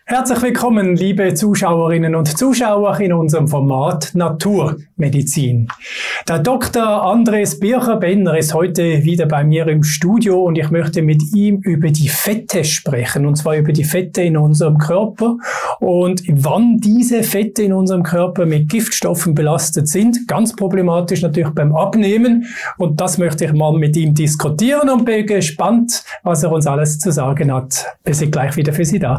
Herzlich willkommen, liebe Zuschauerinnen und Zuschauer in unserem Format Naturmedizin. Der Dr. Andres Bircher-Benner ist heute wieder bei mir im Studio und ich möchte mit ihm über die Fette sprechen, und zwar über die Fette in unserem Körper und wann diese Fette in unserem Körper mit Giftstoffen belastet sind. Ganz problematisch natürlich beim Abnehmen, und das möchte ich mal mit ihm diskutieren und bin gespannt, was er uns alles zu sagen hat. Wir sind gleich wieder für Sie da.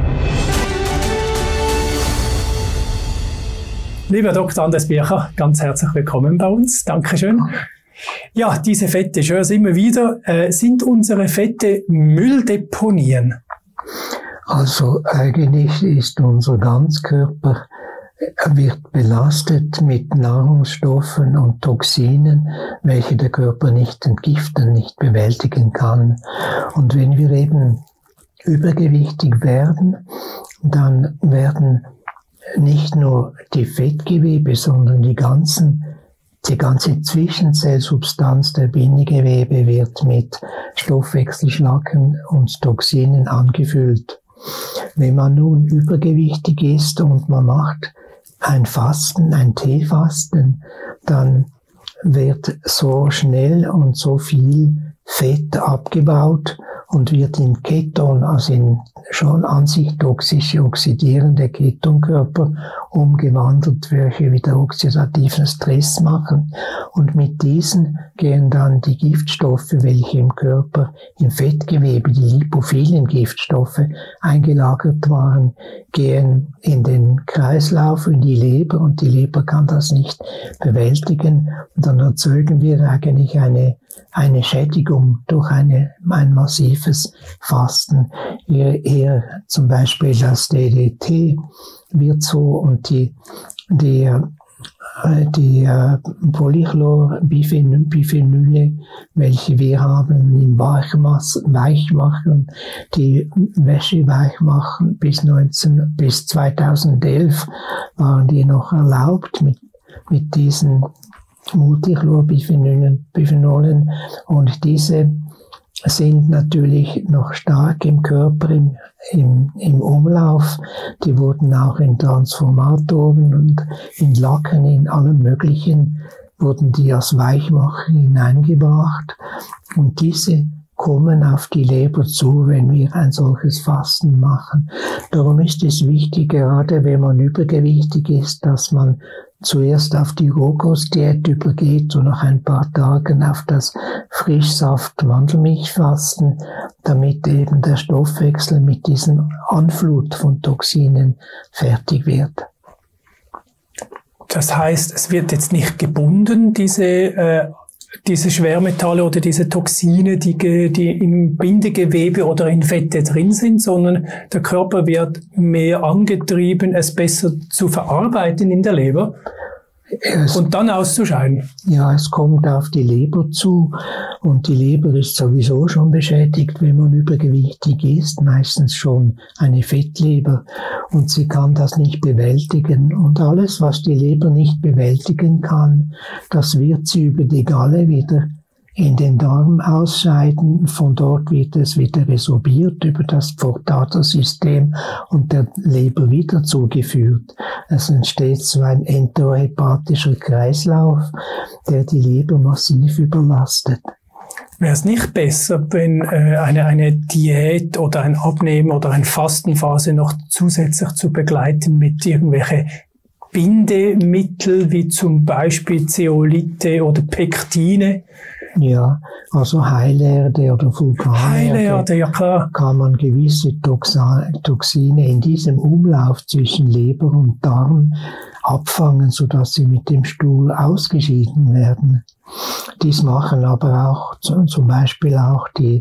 Lieber Dr. Andres Bircher, ganz herzlich willkommen bei uns. Dankeschön. Ja, diese Fette, ich höre es immer wieder. Sind unsere Fette Mülldeponien? Also eigentlich ist unser Ganzkörper wird belastet mit Nahrungsstoffen und Toxinen, welche der Körper nicht entgiften, nicht bewältigen kann. Und wenn wir eben übergewichtig werden, dann werden nicht nur die Fettgewebe, sondern die ganze Zwischenzellsubstanz der Bindegewebe wird mit Stoffwechselschlacken und Toxinen angefüllt. Wenn man nun übergewichtig ist und man macht ein Fasten, ein Teefasten, dann wird so schnell und so viel Fett abgebaut und wird in Keton, also in schon an sich toxische oxidierende Ketonkörper umgewandelt, welche wieder oxidativen Stress machen. Und mit diesen gehen dann die Giftstoffe, welche im Körper, im Fettgewebe, die lipophilen Giftstoffe eingelagert waren, gehen in den Kreislauf, in die Leber, und die Leber kann das nicht bewältigen. Und dann erzeugen wir eigentlich eine Schädigung durch ein massives Fasten. Hier zum Beispiel das DDT wird so, und die Polychlorbiphenyle, welche wir haben, im Weichmachen, die Wäsche weichmachen, bis 2011 waren die noch erlaubt mit diesen Multichlorbiphenol, und diese sind natürlich noch stark im Körper im Umlauf. Die wurden auch in Transformatoren und in Lacken, in allem Möglichen, wurden die als Weichmacher hineingebracht, und diese kommen auf die Leber zu, wenn wir ein solches Fasten machen. Darum ist es wichtig, gerade wenn man übergewichtig ist, dass man zuerst auf die Rohkostdiät übergeht und nach ein paar Tagen auf das Frischsaft-Mandelmilchfasten, damit eben der Stoffwechsel mit diesem Anflut von Toxinen fertig wird. Das heißt, es wird jetzt nicht gebunden, diese Schwermetalle oder diese Toxine, die im Bindegewebe oder in Fette drin sind, sondern der Körper wird mehr angetrieben, es besser zu verarbeiten in der Leber und dann auszuscheiden. Ja, es kommt auf die Leber zu, und die Leber ist sowieso schon beschädigt, wenn man übergewichtig ist, meistens schon eine Fettleber, und sie kann das nicht bewältigen. Und alles, was die Leber nicht bewältigen kann, das wird sie über die Galle wieder in den Darm ausscheiden. Von dort wird es wieder resorbiert über das Pfortader-System und der Leber wieder zugeführt. Es entsteht so ein enterohepatischer Kreislauf, der die Leber massiv überlastet. Wäre es nicht besser, wenn eine Diät oder ein Abnehmen oder eine Fastenphase noch zusätzlich zu begleiten mit irgendwelche Bindemittel wie zum Beispiel Zeolite oder Pektine? Ja, also Heilerde oder Vulkanerde. Heilerde, ja klar. Kann man gewisse Toxine in diesem Umlauf zwischen Leber und Darm abfangen, sodass sie mit dem Stuhl ausgeschieden werden. Dies machen aber auch zum Beispiel auch die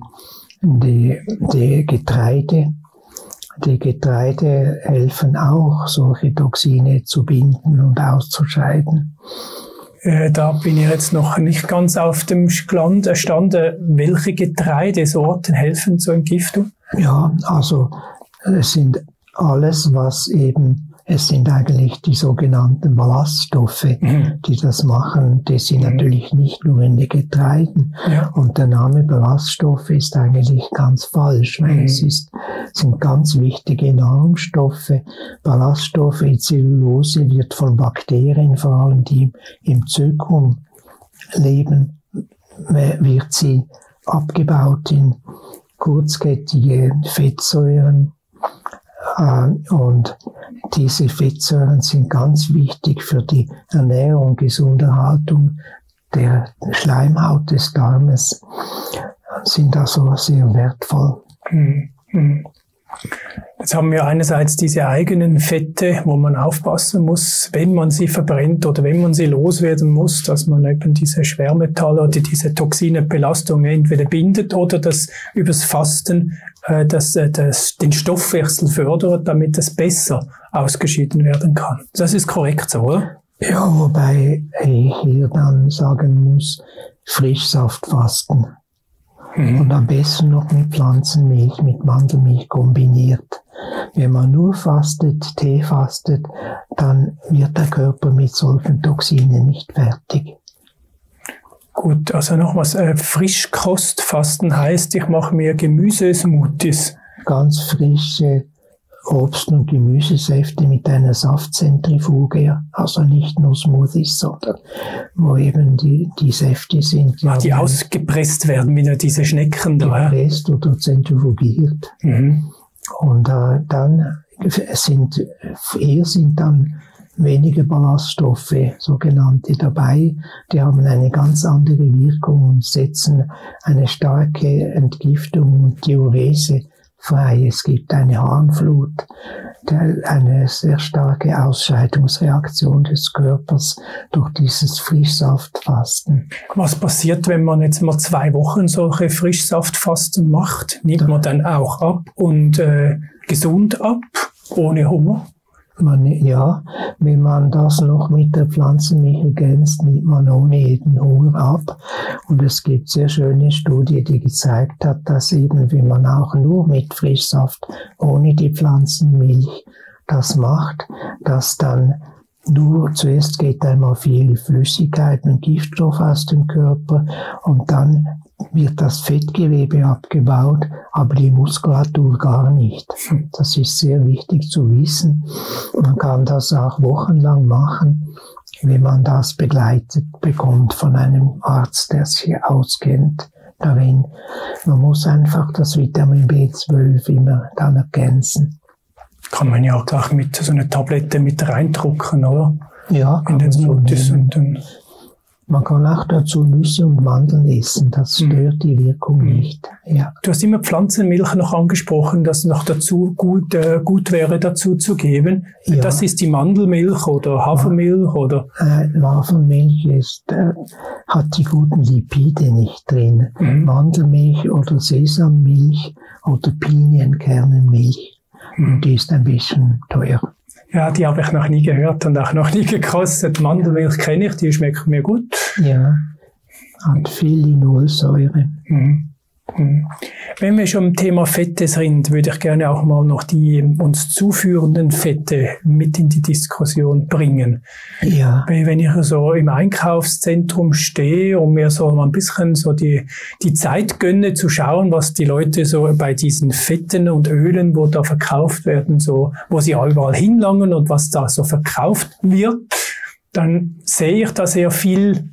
Getreide. Die Getreide helfen auch, solche Toxine zu binden und auszuscheiden. Da bin ich jetzt noch nicht ganz auf dem Stand. Welche Getreidesorten helfen zur Entgiftung? Ja, also es sind alles, was eben es sind eigentlich die sogenannten Ballaststoffe, die das machen. Das sind natürlich nicht nur in den Getreiden. Ja. Und der Name Ballaststoffe ist eigentlich ganz falsch, weil es sind ganz wichtige Nahrungsstoffe. Ballaststoffe, Zellulose wird von Bakterien, vor allem die im Zökum leben, wird sie abgebaut in kurzkettige Fettsäuren. Und diese Fettsäuren sind ganz wichtig für die Ernährung und Gesunderhaltung der Schleimhaut des Darmes, sind also sehr wertvoll. Jetzt haben wir einerseits diese eigenen Fette, wo man aufpassen muss, wenn man sie verbrennt oder wenn man sie loswerden muss, dass man eben diese Schwermetalle oder diese Toxinbelastung entweder bindet oder das übers Fasten den Stoffwechsel fördert, damit es besser ausgeschieden werden kann. Das ist korrekt so, oder? Ja, wobei ich hier dann sagen muss, Frischsaftfasten. Und am besten noch mit Pflanzenmilch, mit Mandelmilch kombiniert. Wenn man nur fastet, Tee fastet, dann wird der Körper mit solchen Toxinen nicht fertig. Gut, also nochmals, Frischkostfasten heißt, ich mache mir Gemüsesmoothies. Ganz frische Obst- und Gemüsesäfte mit einer Saftzentrifuge, also nicht nur Smoothies, sondern wo eben die Säfte sind. Die ausgepresst werden, wie diese Schnecken da. Gepresst oder zentrifugiert. Und dann sind dann weniger Ballaststoffe, sogenannte, dabei. Die haben eine ganz andere Wirkung und setzen eine starke Entgiftung und Diurese frei. Es gibt eine Harnflut, eine sehr starke Ausscheidungsreaktion des Körpers durch dieses Frischsaftfasten. Was passiert, wenn man jetzt mal 2 Wochen solche Frischsaftfasten macht? Nimmt man dann auch ab und gesund ab, ohne Hunger? Ja, wenn man das noch mit der Pflanzenmilch ergänzt, nimmt man ohne jeden Hunger ab. Und es gibt sehr schöne Studie, die gezeigt hat, dass eben, wenn man auch nur mit Frischsaft ohne die Pflanzenmilch das macht, dass dann nur zuerst geht einmal viel Flüssigkeit und Giftstoff aus dem Körper und dann wird das Fettgewebe abgebaut, aber die Muskulatur gar nicht. Das ist sehr wichtig zu wissen. Man kann das auch wochenlang machen, wenn man das begleitet bekommt von einem Arzt, der sich auskennt darin. Man muss einfach das Vitamin B12 immer dann ergänzen. Kann man ja auch gleich mit so einer Tablette mit reindrucken, oder? Ja, in den Smoothies. Man kann auch dazu Nüsse und Mandeln essen, das stört die Wirkung nicht. Ja. Du hast immer Pflanzenmilch noch angesprochen, dass noch dazu gut wäre, dazu zu geben. Ja. Das ist die Mandelmilch oder Hafermilch oder? Hafermilch hat die guten Lipide nicht drin. Mandelmilch oder Sesammilch oder Pinienkernenmilch. Die ist ein bisschen teuer. Ja, die habe ich noch nie gehört und auch noch nie gekostet. Mandelmilch kenne ich, die schmeckt mir gut. Ja, hat viel Linolsäure. Wenn wir schon im Thema Fette sind, würde ich gerne auch mal noch die uns zuführenden Fette mit in die Diskussion bringen. Ja. Wenn ich so im Einkaufszentrum stehe und mir so ein bisschen so die Zeit gönne zu schauen, was die Leute so bei diesen Fetten und Ölen, wo da verkauft werden, so, wo sie überall hinlangen und was da so verkauft wird, dann sehe ich da sehr viel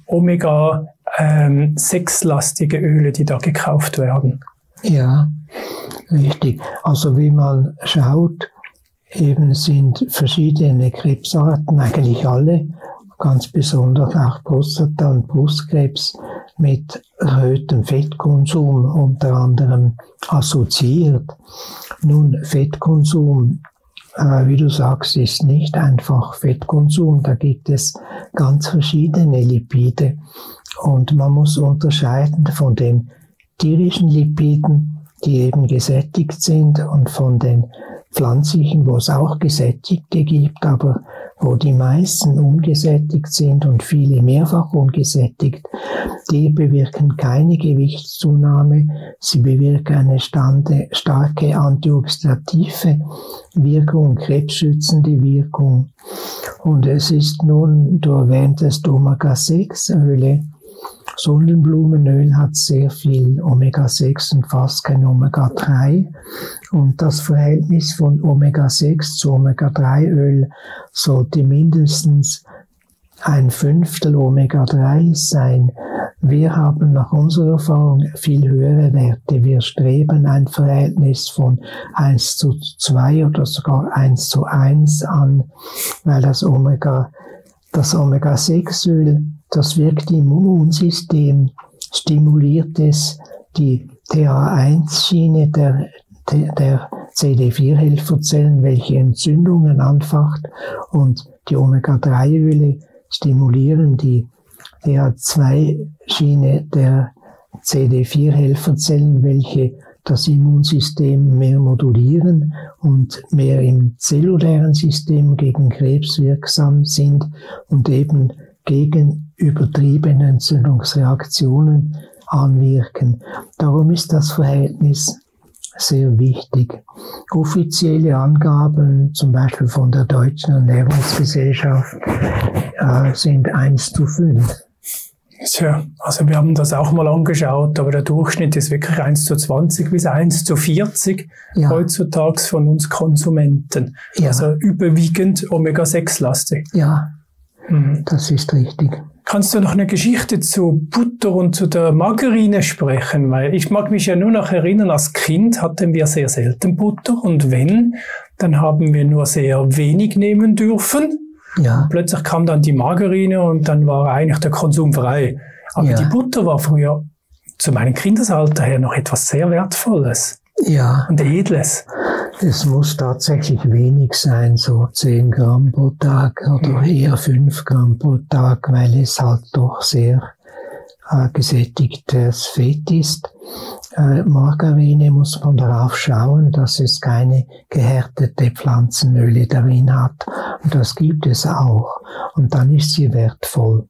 Omega-6-lastige Öle, die da gekauft werden. Ja, richtig. Also wie man schaut, eben sind verschiedene Krebsarten, eigentlich alle, ganz besonders auch Prostata- und Brustkrebs, mit erhöhtem Fettkonsum unter anderem assoziiert. Nun, Fettkonsum, wie du sagst, ist nicht einfach Fettkonsum. Da gibt es ganz verschiedene Lipide. Und man muss unterscheiden von den tierischen Lipiden, die eben gesättigt sind, und von den pflanzlichen, wo es auch Gesättigte gibt, aber wo die meisten ungesättigt sind und viele mehrfach ungesättigt, die bewirken keine Gewichtszunahme, sie bewirken eine starke antioxidative Wirkung, krebsschützende Wirkung. Und es ist nun, du erwähntest Omega-6-Öle. Sonnenblumenöl hat sehr viel Omega-6 und fast kein Omega-3. Und das Verhältnis von Omega-6 zu Omega-3-Öl sollte mindestens 1/5 Omega-3 sein. Wir haben nach unserer Erfahrung viel höhere Werte. Wir streben ein Verhältnis von 1:2 oder sogar 1:1 an, weil das Omega-6-Öl, das wirkt im Immunsystem, stimuliert es die TH1-Schiene der CD4-Helferzellen, welche Entzündungen anfacht, und die Omega-3-Öle stimulieren die TH2-Schiene der CD4-Helferzellen, welche das Immunsystem mehr modulieren und mehr im zellulären System gegen Krebs wirksam sind und eben gegen übertriebene Entzündungsreaktionen anwirken. Darum ist das Verhältnis sehr wichtig. Offizielle Angaben, zum Beispiel von der Deutschen Ernährungsgesellschaft, sind 1:5. Tja, also wir haben das auch mal angeschaut, aber der Durchschnitt ist wirklich 1:20 bis 1:40 heutzutage von uns Konsumenten. Ja. Also überwiegend Omega-6-lastig. Ja, das ist richtig. Kannst du noch eine Geschichte zu Butter und zu der Margarine sprechen? Weil ich mag mich ja nur noch erinnern, als Kind hatten wir sehr selten Butter und wenn, dann haben wir nur sehr wenig nehmen dürfen. Ja. Und plötzlich kam dann die Margarine und dann war eigentlich der Konsum frei. Aber die Butter war früher zu meinem Kindesalter her noch etwas sehr Wertvolles. Ja. Und Edles. Es muss tatsächlich wenig sein, so 10 Gramm pro Tag oder eher 5 Gramm pro Tag, weil es halt doch sehr gesättigtes Fett ist. Margarine muss man darauf schauen, dass es keine gehärtete Pflanzenöle darin hat. Und das gibt es auch. Und dann ist sie wertvoll.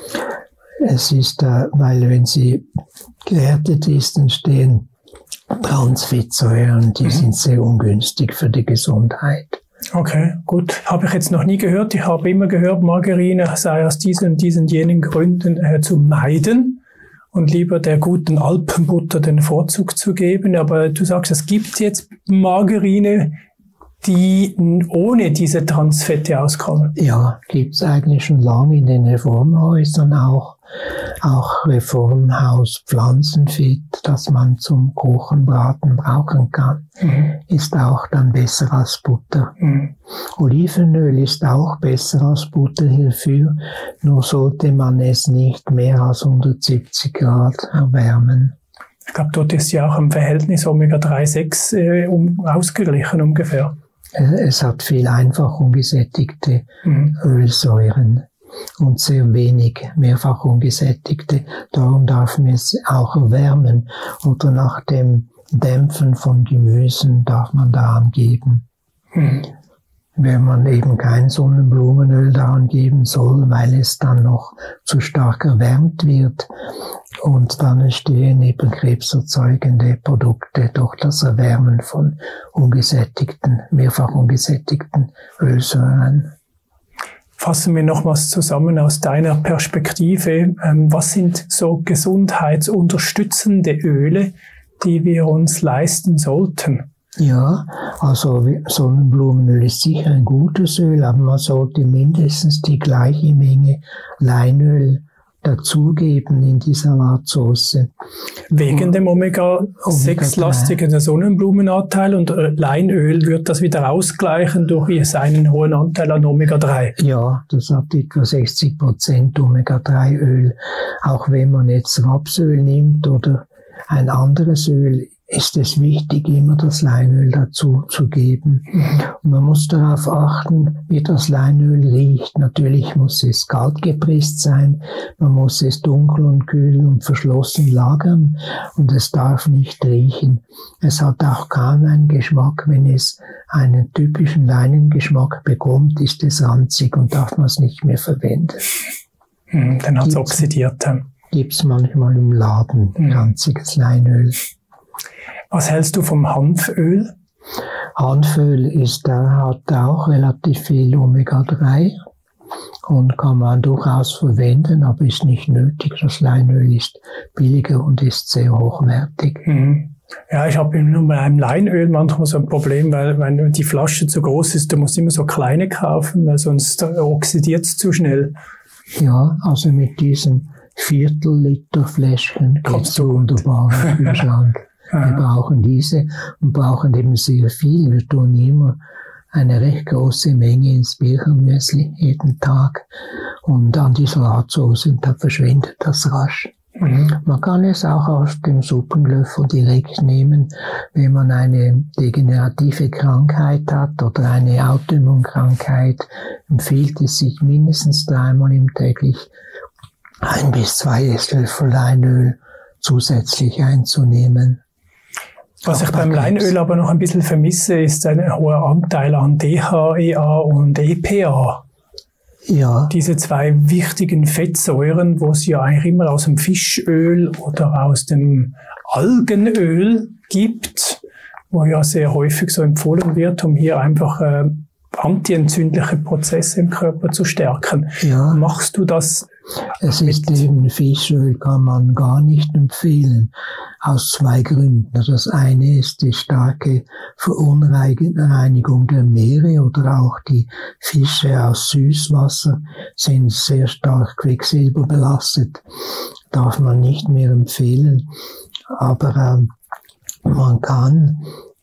Es ist, weil wenn sie gehärtet ist, entstehen Transfettsäuren, die sind sehr ungünstig für die Gesundheit. Okay, gut. Habe ich jetzt noch nie gehört. Ich habe immer gehört, Margarine sei aus diesen und jenen Gründen zu meiden und lieber der guten Alpenbutter den Vorzug zu geben. Aber du sagst, es gibt jetzt Margarine, die ohne diese Transfette auskommen. Ja, gibt es eigentlich schon lange in den Reformhäusern auch Reformhaus Pflanzenfett, das man zum Kuchenbraten brauchen kann, ist auch dann besser als Butter. Olivenöl ist auch besser als Butter hierfür, nur sollte man es nicht mehr als 170 Grad erwärmen. Ich glaube, dort ist ja auch im Verhältnis Omega-3,6 ausgeglichen ungefähr. Es hat viel einfach ungesättigte Ölsäuren und sehr wenig mehrfach ungesättigte. Darum darf man es auch erwärmen. Oder nach dem Dämpfen von Gemüsen darf man da angeben. Wenn man eben kein Sonnenblumenöl daran geben soll, weil es dann noch zu stark erwärmt wird und dann entstehen eben krebserzeugende Produkte durch das Erwärmen von ungesättigten, mehrfach ungesättigten Ölsäuren. Fassen wir nochmals zusammen aus deiner Perspektive. Was sind so gesundheitsunterstützende Öle, die wir uns leisten sollten? Ja, also Sonnenblumenöl ist sicher ein gutes Öl, aber man sollte mindestens die gleiche Menge Leinöl dazugeben in die Salatsauce. Wegen dem Omega-6-lastigen Sonnenblumenanteil und Leinöl wird das wieder ausgleichen durch seinen hohen Anteil an Omega-3. Ja, das hat etwa 60% Omega-3-Öl. Auch wenn man jetzt Rapsöl nimmt oder ein anderes Öl, ist es wichtig, immer das Leinöl dazu zu geben. Und man muss darauf achten, wie das Leinöl riecht. Natürlich muss es kalt gepresst sein, man muss es dunkel und kühl und verschlossen lagern und es darf nicht riechen. Es hat auch kaum einen Geschmack. Wenn es einen typischen Leinengeschmack bekommt, ist es ranzig und darf man es nicht mehr verwenden. Dann hat es oxidiert. Gibt es manchmal im Laden ranziges Leinöl. Was hältst du vom Hanföl? Hanföl hat auch relativ viel Omega-3 und kann man durchaus verwenden, aber ist nicht nötig. Das Leinöl ist billiger und ist sehr hochwertig. Ja, ich habe nur bei einem Leinöl manchmal so ein Problem, weil wenn die Flasche zu groß ist, du musst immer so kleine kaufen, weil sonst oxidiert es zu schnell. Ja, also mit diesen Viertel-Liter-Fläschchen Kannst du wunderbar im Kühlschrank. Wir brauchen diese und brauchen eben sehr viel. Wir tun immer eine recht große Menge ins Birchenmüsli jeden Tag und an die Salatsauce, da verschwindet das rasch. Man kann es auch aus dem Suppenlöffel direkt nehmen, wenn man eine degenerative Krankheit hat oder eine Autoimmunkrankheit, empfiehlt es sich mindestens 3-mal im täglich 1 bis 2 Esslöffel Leinöl zusätzlich einzunehmen. Was ich beim Leinöl aber noch ein bisschen vermisse, ist ein hoher Anteil an DHEA und EPA. Ja. Diese 2 wichtigen Fettsäuren, wo es ja eigentlich immer aus dem Fischöl oder aus dem Algenöl gibt, wo ja sehr häufig so empfohlen wird, um hier einfach antientzündliche Prozesse im Körper zu stärken. Ja. Machst du das? Es ist eben, Fischöl kann man gar nicht empfehlen, aus 2 Gründen. Das eine ist die starke Verunreinigung der Meere oder auch die Fische aus Süßwasser sind sehr stark quecksilberbelastet. Darf man nicht mehr empfehlen. Aber man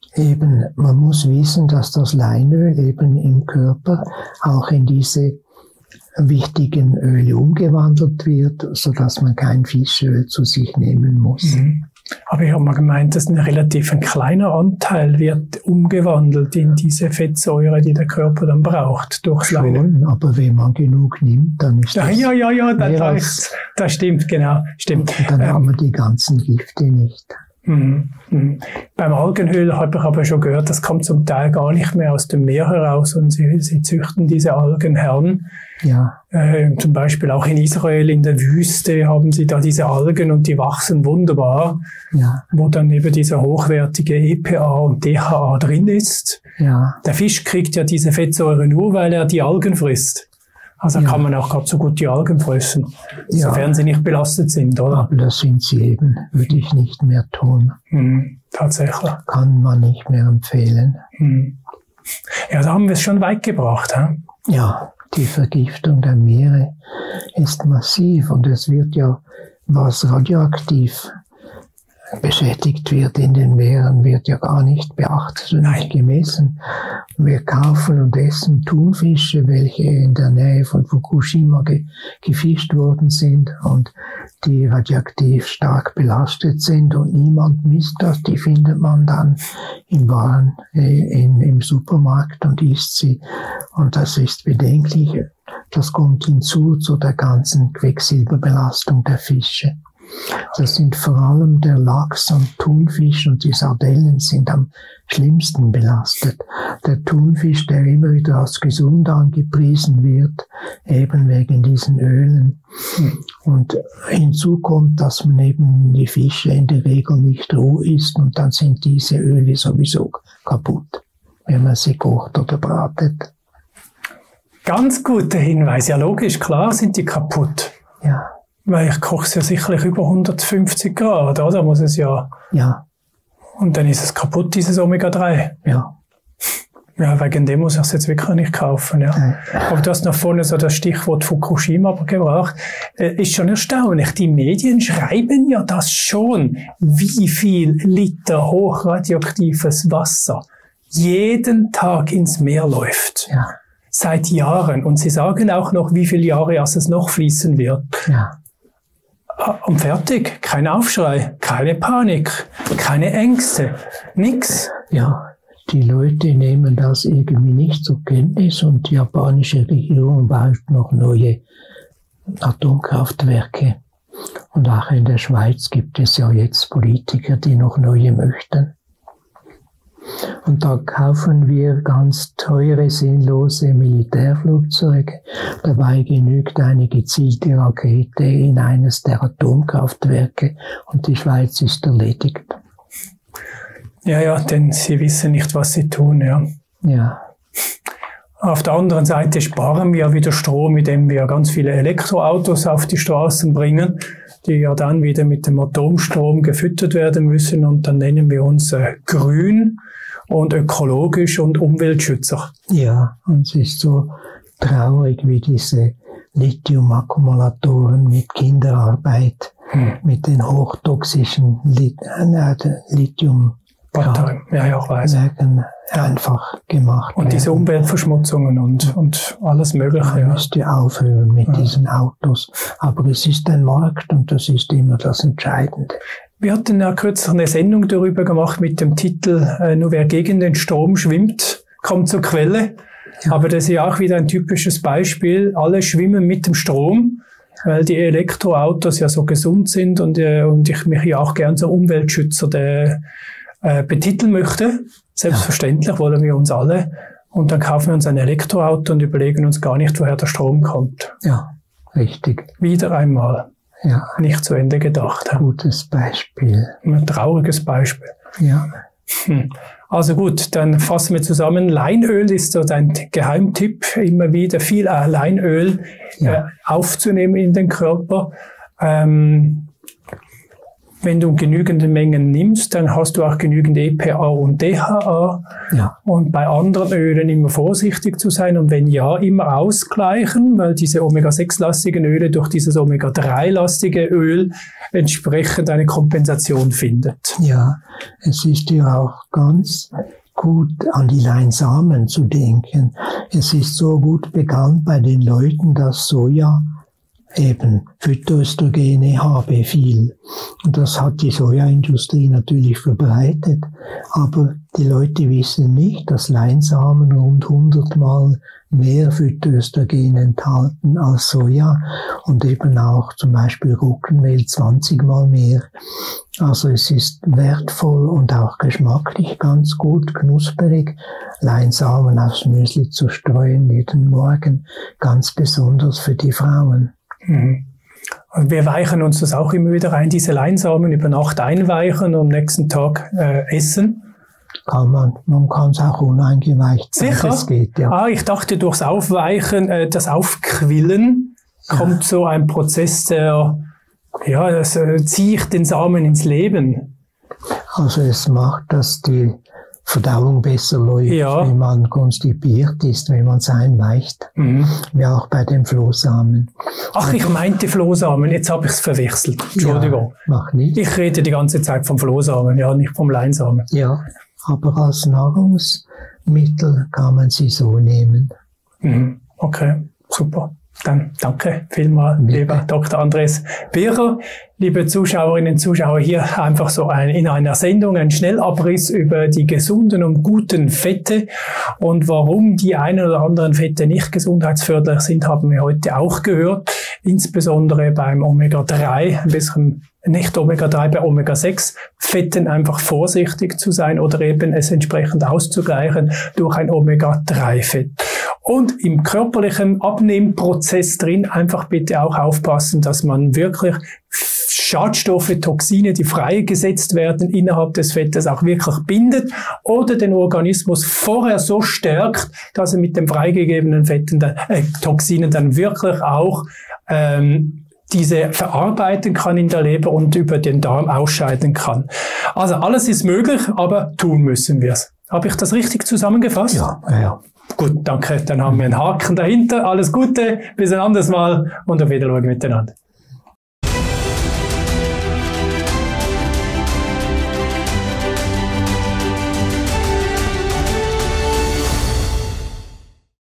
muss wissen, dass das Leinöl eben im Körper auch in diese wichtigen Öle umgewandelt wird, sodass man kein Fischöl zu sich nehmen muss. Aber ich habe mal gemeint, dass ein relativ kleiner Anteil wird umgewandelt in diese Fettsäure, die der Körper dann braucht durchs Leinöl. Aber wenn man genug nimmt, dann ist das das stimmt, genau. Stimmt. Und dann haben wir die ganzen Gifte nicht. Beim Algenöl habe ich aber schon gehört, das kommt zum Teil gar nicht mehr aus dem Meer heraus und sie züchten diese Algen heran. Ja. Zum Beispiel auch in Israel in der Wüste haben sie da diese Algen und die wachsen wunderbar, wo dann eben dieser hochwertige EPA und DHA drin ist. Ja. Der Fisch kriegt ja diese Fettsäure nur, weil er die Algen frisst. Also kann man auch gerade so gut die Algen fressen, sofern sie nicht belastet sind, oder? Aber das sind sie eben, würde ich nicht mehr tun. Tatsächlich. Kann man nicht mehr empfehlen. Ja, da haben wir es schon weit gebracht. Ja, die Vergiftung der Meere ist massiv und es wird ja, was radioaktiv beschädigt wird in den Meeren, wird ja gar nicht beachtet und nicht gemessen. Wir kaufen und essen Thunfische, welche in der Nähe von Fukushima gefischt worden sind und die radioaktiv stark belastet sind und niemand misst das. Die findet man dann im Supermarkt und isst sie. Und das ist bedenklich. Das kommt hinzu zu der ganzen Quecksilberbelastung der Fische. Das sind vor allem der Lachs und Thunfisch und die Sardellen sind am schlimmsten belastet. Der Thunfisch, der immer wieder als gesund angepriesen wird, eben wegen diesen Ölen. Und hinzu kommt, dass man eben die Fische in der Regel nicht roh isst und dann sind diese Öle sowieso kaputt, wenn man sie kocht oder bratet. Ganz guter Hinweis. Ja, logisch, klar sind die kaputt. Ja. Weil ich koche es ja sicherlich über 150 Grad, oder? Muss es ja. Ja. Und dann ist es kaputt, dieses Omega-3. Ja. Ja, wegen dem muss ich es jetzt wirklich nicht kaufen, ja. Aber du hast nach vorne so das Stichwort Fukushima gebracht. Ist schon erstaunlich. Die Medien schreiben ja das schon, wie viel Liter hochradioaktives Wasser jeden Tag ins Meer läuft. Ja. Seit Jahren. Und sie sagen auch noch, wie viele Jahre es noch fließen wird. Ja. Und fertig. Kein Aufschrei, keine Panik, keine Ängste, nix. Ja, die Leute nehmen das irgendwie nicht zur Kenntnis und die japanische Regierung baut noch neue Atomkraftwerke. Und auch in der Schweiz gibt es ja jetzt Politiker, die noch neue möchten. Und da kaufen wir ganz teure, sinnlose Militärflugzeuge. Dabei genügt eine gezielte Rakete in eines der Atomkraftwerke und die Schweiz ist erledigt. Ja, denn sie wissen nicht, was sie tun, ja. Ja. Auf der anderen Seite sparen wir wieder Strom, indem wir ganz viele Elektroautos auf die Straßen bringen, die ja dann wieder mit dem Atomstrom gefüttert werden müssen und dann nennen wir uns grün und ökologisch und Umweltschützer. Ja, und es ist so traurig, wie diese Lithium-Akkumulatoren mit Kinderarbeit, mit den hochtoxischen Lithium Werken einfach gemacht und werden. diese Umweltverschmutzungen und alles Mögliche. Man müsste aufhören mit diesen Autos. Aber es ist ein Markt und das ist immer das Entscheidende. Wir hatten ja kürzlich eine Sendung darüber gemacht mit dem Titel Nur wer gegen den Strom schwimmt, kommt zur Quelle. Ja. Aber das ist ja auch wieder ein typisches Beispiel. Alle schwimmen mit dem Strom, weil die Elektroautos ja so gesund sind und ich mich ja auch gern zum Umweltschützer betiteln möchte. Selbstverständlich wollen wir uns alle. Und dann kaufen wir uns ein Elektroauto und überlegen uns gar nicht, woher der Strom kommt. Ja, richtig. Wieder einmal. Ja. Nicht zu Ende gedacht. Gutes Beispiel. Ein trauriges Beispiel. Ja. Also gut, dann fassen wir zusammen. Leinöl ist so dein Geheimtipp. Immer wieder viel Leinöl aufzunehmen in den Körper. Wenn du genügende Mengen nimmst, dann hast du auch genügend EPA und DHA. Ja. Und bei anderen Ölen immer vorsichtig zu sein und wenn ja, immer ausgleichen, weil diese Omega-6-lastigen Öle durch dieses Omega-3-lastige Öl entsprechend eine Kompensation findet. Ja, es ist ja auch ganz gut an die Leinsamen zu denken. Es ist so gut bekannt bei den Leuten, dass Soja eben Phytoöstrogene habe viel. Und das hat die Sojaindustrie natürlich verbreitet. Aber die Leute wissen nicht, dass Leinsamen rund 100-mal mehr Phytoöstrogen enthalten als Soja und eben auch zum Beispiel Roggenmehl 20-mal mehr. Also es ist wertvoll und auch geschmacklich ganz gut, knusperig, Leinsamen aufs Müsli zu streuen jeden Morgen, ganz besonders für die Frauen. Und wir weichen uns das auch immer wieder ein, diese Leinsamen über Nacht einweichen und am nächsten Tag essen. Man kann es auch uneingeweicht. Sicher? Das geht, ja. Ich dachte, durchs Aufweichen, das Aufquillen, kommt so ein Prozess, das zieht den Samen ins Leben. Also es macht, dass die Verdauung besser läuft, wenn man konstipiert ist, wenn man es einweicht. Wie auch bei den Flohsamen. Ach, ich meinte Flohsamen, jetzt habe ich es verwechselt. Entschuldigung. Ja, mach nicht. Ich rede die ganze Zeit vom Flohsamen, nicht vom Leinsamen. Ja, aber als Nahrungsmittel kann man sie so nehmen. Okay, super. Dann danke vielmals, lieber Dr. Andres Bircher. Liebe Zuschauerinnen und Zuschauer, hier einfach so in einer Sendung ein Schnellabriss über die gesunden und guten Fette. Und warum die einen oder anderen Fette nicht gesundheitsförderlich sind, haben wir heute auch gehört. Insbesondere beim Omega-3, ein bisschen nicht Omega-3, bei Omega-6 Fetten einfach vorsichtig zu sein oder eben es entsprechend auszugleichen durch ein Omega-3-Fett. Und im körperlichen Abnehmprozess drin einfach bitte auch aufpassen, dass man wirklich Schadstoffe, Toxine, die freigesetzt werden innerhalb des Fettes auch wirklich bindet oder den Organismus vorher so stärkt, dass er mit den freigegebenen Toxinen dann wirklich auch diese verarbeiten kann in der Leber und über den Darm ausscheiden kann. Also alles ist möglich, aber tun müssen wir es. Habe ich das richtig zusammengefasst? Ja. Gut, danke. Dann haben wir einen Haken dahinter. Alles Gute, bis ein anderes Mal und auf Wiedersehen miteinander.